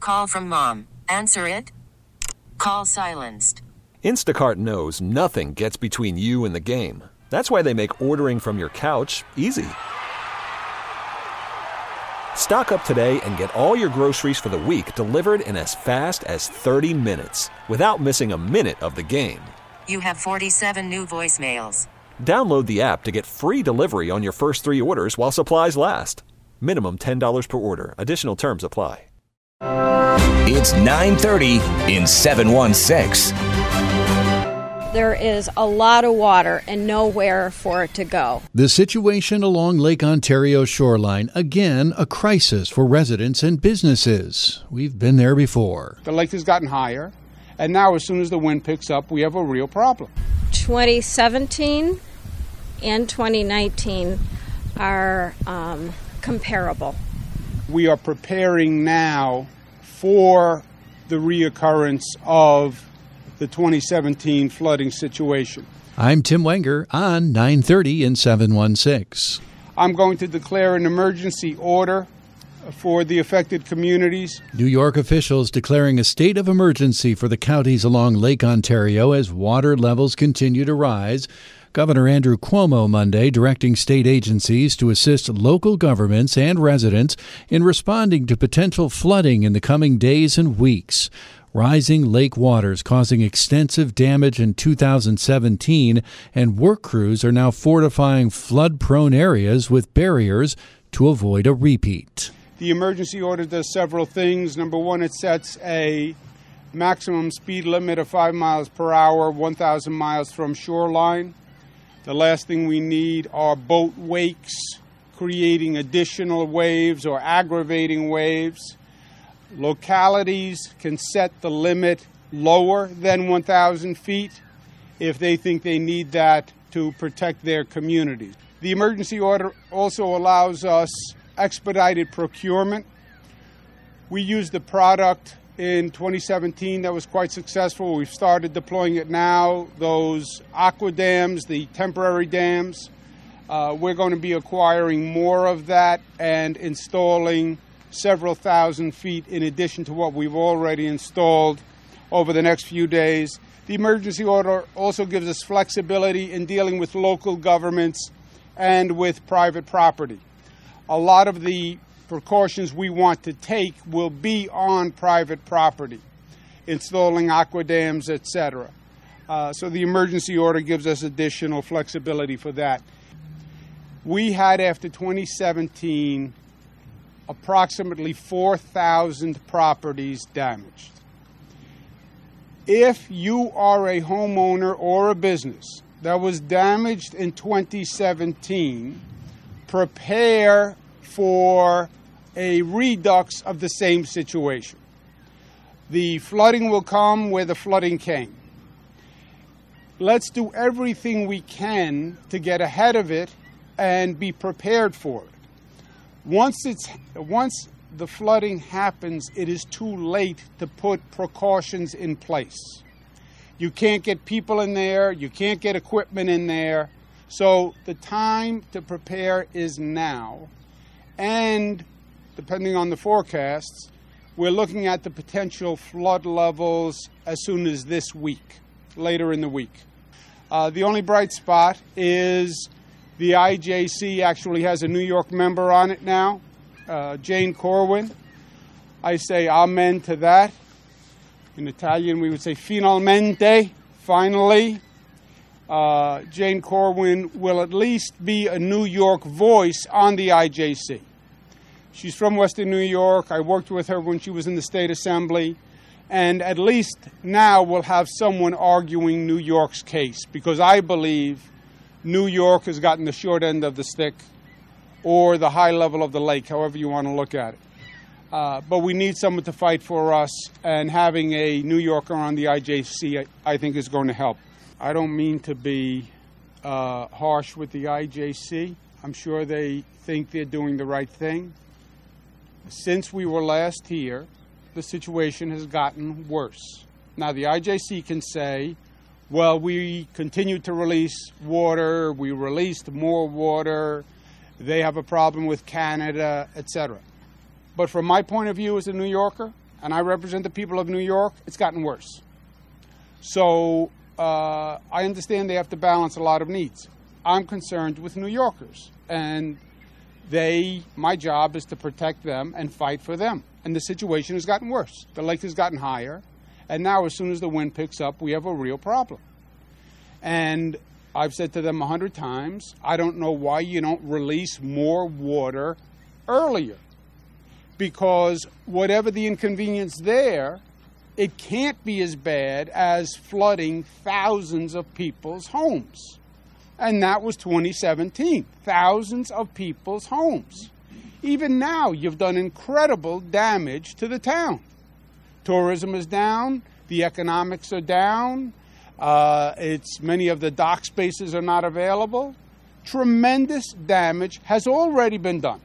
call from mom. Answer it. Call silenced. Instacart knows nothing gets between you and the game. That's why they make ordering from your couch easy. Stock up today and get all your groceries for the week delivered in as fast as 30 minutes without missing a minute of the game. You have 47 new voicemails. Download the app to get free delivery on your first 3 orders while supplies last. Minimum $10 per order. Additional terms apply. It's 9:30 in 716. There is a lot of water and nowhere for it to go. The situation along Lake Ontario shoreline, again, a crisis for residents and businesses. We've been there before. The lake has gotten higher, and now as soon as the wind picks up, we have a real problem. 2017 and 2019 are comparable. We are preparing now for the reoccurrence of the 2017 flooding situation. I'm Tim Wenger on 9:30 in 716. I'm going to declare an emergency order for the affected communities. New York officials declaring a state of emergency for the counties along Lake Ontario as water levels continue to rise. Governor Andrew Cuomo Monday directing state agencies to assist local governments and residents in responding to potential flooding in the coming days and weeks. Rising lake waters causing extensive damage in 2017, and work crews are now fortifying flood-prone areas with barriers to avoid a repeat. The emergency order does several things. Number one, it sets a maximum speed limit of 5 miles per hour, 1,000 miles from shoreline. The last thing we need are boat wakes, creating additional waves or aggravating waves. Localities can set the limit lower than 1,000 feet if they think they need that to protect their communities. The emergency order also allows us expedited procurement. We used the product in 2017 that was quite successful. We've started deploying it now. Those aqua dams, the temporary dams, we're going to be acquiring more of that and installing several thousand feet in addition to what we've already installed over the next few days. The emergency order also gives us flexibility in dealing with local governments and with private property. A lot of the precautions we want to take will be on private property, installing aqua dams, etc. So the emergency order gives us additional flexibility for that. We had, after 2017, approximately 4,000 properties damaged. If you are a homeowner or a business that was damaged in 2017, prepare for a redux of the same situation. The flooding will come where the flooding came. Let's do everything we can to get ahead of it and be prepared for it. Once the flooding happens, it is too late to put precautions in place. You can't get people in there, you can't get equipment in there, so the time to prepare is now. And depending on the forecasts, we're looking at the potential flood levels as soon as this week, later in the week. The only bright spot is the IJC actually has a New York member on it now, Jane Corwin. I say amen to that. In Italian, we would say finalmente, finally. Jane Corwin will at least be a New York voice on the IJC. She's from Western New York. I worked with her when she was in the State Assembly. And at least now we'll have someone arguing New York's case, because I believe New York has gotten the short end of the stick, or the high level of the lake, however you want to look at it. But we need someone to fight for us, and having a New Yorker on the IJC, I think, is going to help. I don't mean to be harsh with the IJC. I'm sure they think they're doing the right thing. Since we were last here, the situation has gotten worse. Now, the IJC can say, well, we continued to release water, we released more water, they have a problem with Canada, etc. But from my point of view as a New Yorker, and I represent the people of New York, it's gotten worse. So I understand they have to balance a lot of needs. I'm concerned with New Yorkers, and my job is to protect them and fight for them. And the situation has gotten worse. The lake has gotten higher, and now as soon as the wind picks up, we have a real problem. And I've said to them 100 times, I don't know why you don't release more water earlier. Because whatever the inconvenience there, it can't be as bad as flooding thousands of people's homes. And that was 2017, thousands of people's homes. Even now, you've done incredible damage to the town. Tourism is down, the economics are down, many of the dock spaces are not available. Tremendous damage has already been done.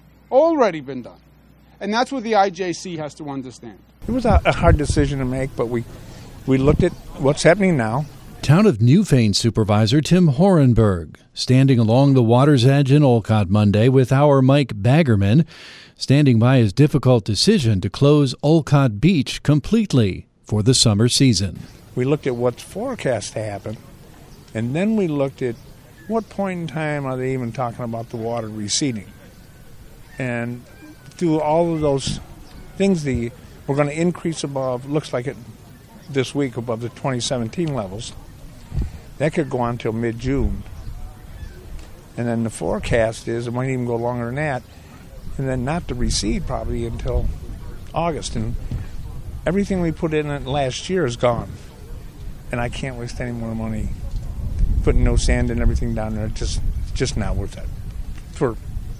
And that's what the IJC has to understand. It was a hard decision to make, but we looked at what's happening now. Town of Newfane Supervisor Tim Horenberg, standing along the water's edge in Olcott Monday with our Mike Baggerman, standing by his difficult decision to close Olcott Beach completely for the summer season. We looked at what's forecast to happen, and then we looked at what point in time are they even talking about the water receding. And through all of those things, we're going to increase above, looks like it this week, above the 2017 levels. That could go on until mid-June. And then the forecast is it might even go longer than that, and then not to recede probably until August. And everything we put in it last year is gone. And I can't waste any more money putting no sand and everything down there. It's just not worth it.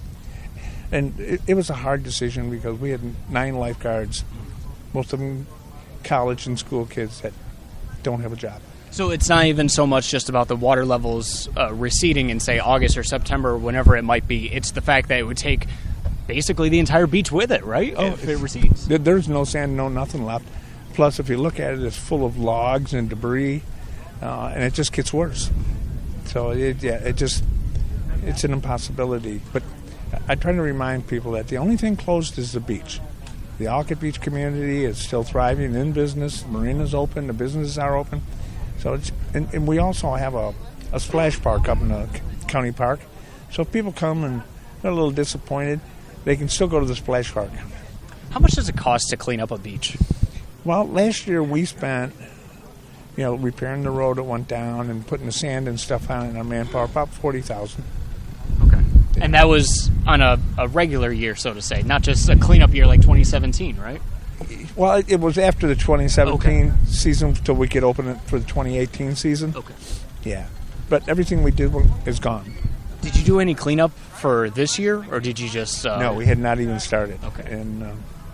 And it was a hard decision because we had 9 lifeguards, most of them college and school kids that don't have a job. So it's not even so much just about the water levels receding in, say, August or September, whenever it might be. It's the fact that it would take basically the entire beach with it, right? If it recedes. There's no sand, no nothing left. Plus, if you look at it, it's full of logs and debris, and it just gets worse. So, it's an impossibility. But I try to remind people that the only thing closed is the beach. The Olcott Beach community is still thriving in business. Marina's open. The businesses are open. So and we also have a splash park up in the county park. So if people come and they're a little disappointed, they can still go to the splash park. How much does it cost to clean up a beach? Well, last year we spent, repairing the road that went down and putting the sand and stuff on it in our manpower, about $40,000. Okay. And that was on a regular year, so to say, not just a cleanup year like 2017, right? Well, it was after the 2017 season till we could open it for the 2018 season. Okay. Yeah. But everything we did is gone. Did you do any cleanup for this year, or did you just... No, we had not even started. Okay. And,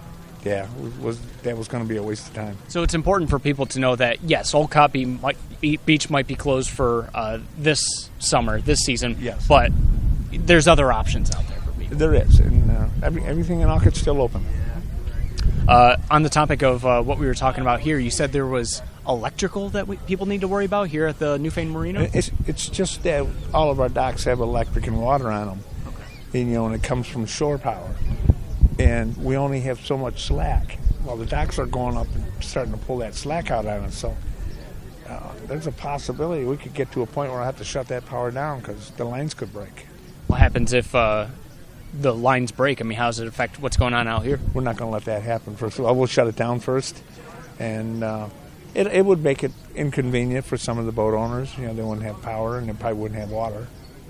that was going to be a waste of time. So it's important for people to know that, yes, Olcott Beach might be closed for this summer, this season, yes, but there's other options out there for people. There is, and everything in Olcott's still open. On the topic of what we were talking about here, you said there was electrical that people need to worry about here at the Newfane Marina? It's just that all of our docks have electric and water on them, okay, and it comes from shore power. And we only have so much slack. Well, the docks are going up and starting to pull that slack out on us. So there's a possibility we could get to a point where I have to shut that power down because the lines could break. What happens if the lines break? I mean, how does it affect what's going on out here? We're not going to let that happen. First of all, we'll shut it down first. And it would make it inconvenient for some of the boat owners. They wouldn't have power and they probably wouldn't have water.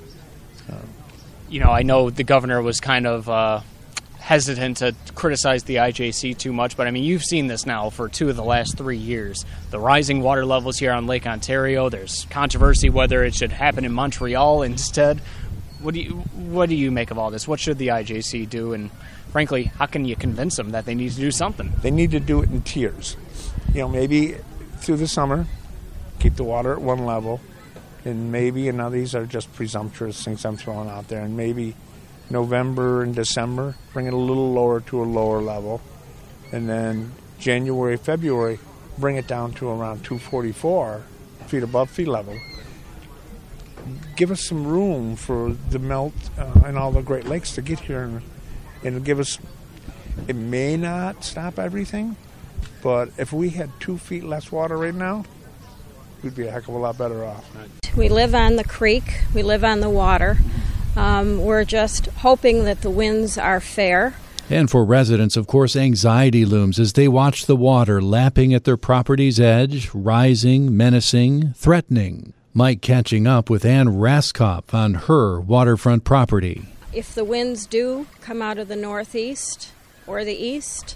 I know the governor was kind of... hesitant to criticize the IJC too much, but I mean, you've seen this now for 2 of the last 3 years. The rising water levels here on Lake Ontario. There's controversy whether it should happen in Montreal instead. What do you make of all this? What should the IJC do? And frankly, how can you convince them that they need to do something? They need to do it in tiers. Maybe through the summer, keep the water at one level, and maybe, now these are just presumptuous things I'm throwing out there, and maybe November and December, bring it a little lower to a lower level. And then January, February, bring it down to around 244 feet above sea level. Give us some room for the melt and all the Great Lakes to get here and give us It may not stop everything, but if we had 2 feet less water right now, we'd be a heck of a lot better off. We live on the creek. We live on the water. We're just hoping that the winds are fair. And for residents, of course, anxiety looms as they watch the water lapping at their property's edge, rising, menacing, threatening. Mike catching up with Ann Raskop on her waterfront property. If the winds do come out of the northeast or the east,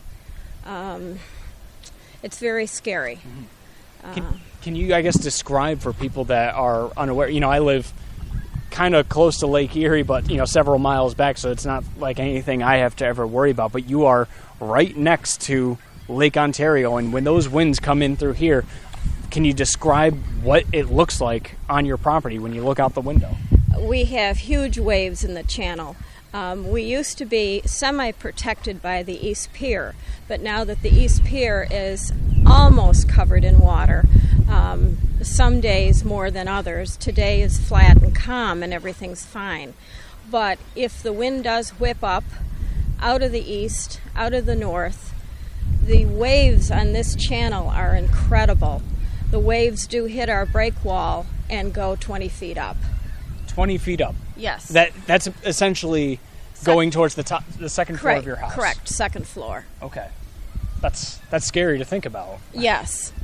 it's very scary. Can you, I guess, describe for people that are unaware? I live kind of close to Lake Erie, but, several miles back, so it's not like anything I have to ever worry about. But you are right next to Lake Ontario, and when those winds come in through here, can you describe what it looks like on your property when you look out the window? We have huge waves in the channel. We used to be semi-protected by the East Pier, but now that the East Pier is almost covered in water, some days more than others. Today is flat and calm and everything's fine. But if the wind does whip up out of the east, out of the north, the waves on this channel are incredible. The waves do hit our break wall and go 20 feet up. 20 feet up? Yes. That's essentially going towards the second floor of your house? Correct, second floor. Okay. That's scary to think about. Yes.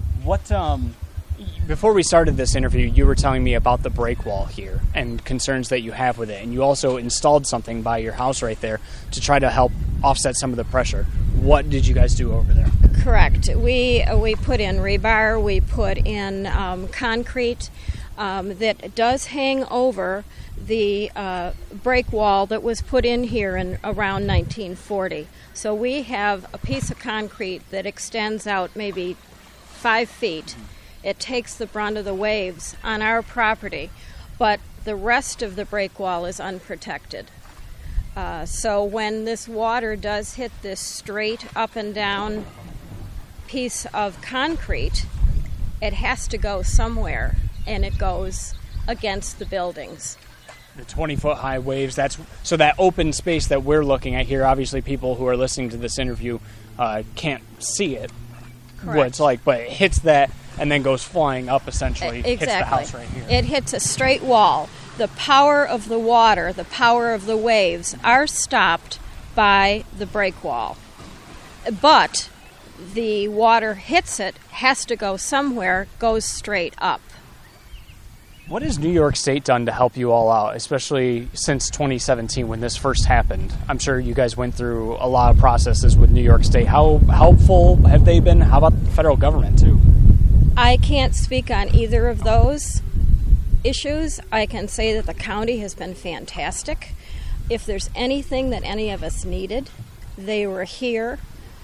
Before we started this interview, you were telling me about the break wall here and concerns that you have with it, and you also installed something by your house right there to try to help offset some of the pressure. What did you guys do over there? Correct. We put in rebar, we put in concrete that does hang over the break wall that was put in here in around 1940. So we have a piece of concrete that extends out maybe 5 feet. It takes the brunt of the waves on our property, but the rest of the break wall is unprotected. So when this water does hit this straight up and down piece of concrete, it has to go somewhere, and it goes against the buildings. The 20-foot high waves, so that open space that we're looking at here, obviously people who are listening to this interview can't see it, Correct. What it's like, but it hits that and then goes flying up, essentially. Exactly. Hits the house right here. It hits a straight wall. The power of the water, the power of the waves are stopped by the break wall. But the water hits it, has to go somewhere, goes straight up. What has New York State done to help you all out, especially since 2017 when this first happened? I'm sure you guys went through a lot of processes with New York State. How helpful have they been? How about the federal government, too? I can't speak on either of those issues. I can say that the county has been fantastic. If there's anything that any of us needed, they were here.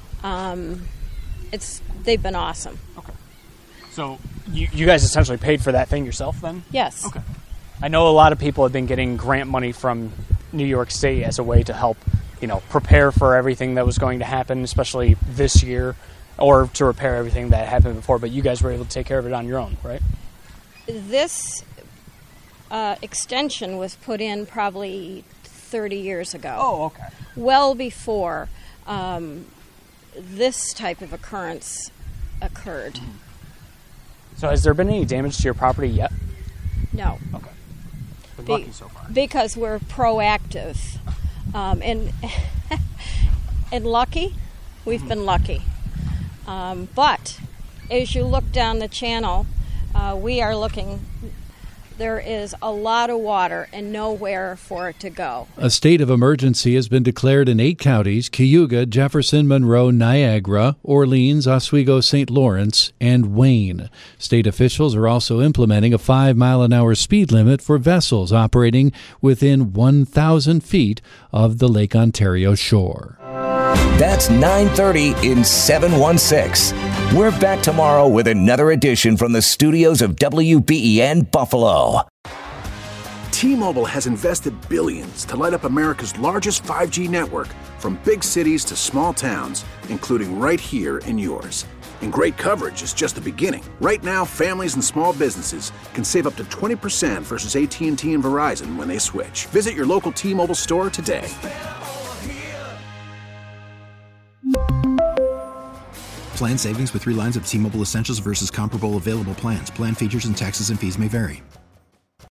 They've been awesome. Okay. So you guys essentially paid for that thing yourself then? Yes. Okay. I know a lot of people have been getting grant money from New York State as a way to help, prepare for everything that was going to happen, especially this year, or to repair everything that happened before. But you guys were able to take care of it on your own, right? This extension was put in probably 30 years ago. Oh, okay. Well before this type of occurrence occurred. Mm-hmm. So has there been any damage to your property yet? No. Okay. Been lucky so far. Because we're proactive. And lucky, we've been lucky. But as you look down the channel, we are looking. There is a lot of water and nowhere for it to go. A state of emergency has been declared in 8 counties: Cayuga, Jefferson, Monroe, Niagara, Orleans, Oswego, St. Lawrence, and Wayne. State officials are also implementing a 5-mile-an-hour speed limit for vessels operating within 1,000 feet of the Lake Ontario shore. That's 9:30 in 716. We're back tomorrow with another edition from the studios of WBEN Buffalo. T-Mobile has invested billions to light up America's largest 5G network, from big cities to small towns, including right here in yours. And great coverage is just the beginning. Right now, families and small businesses can save up to 20% versus AT&T and Verizon when they switch. Visit your local T-Mobile store today. Plan savings with 3 lines of T-Mobile Essentials versus comparable available plans. Plan features and taxes and fees may vary.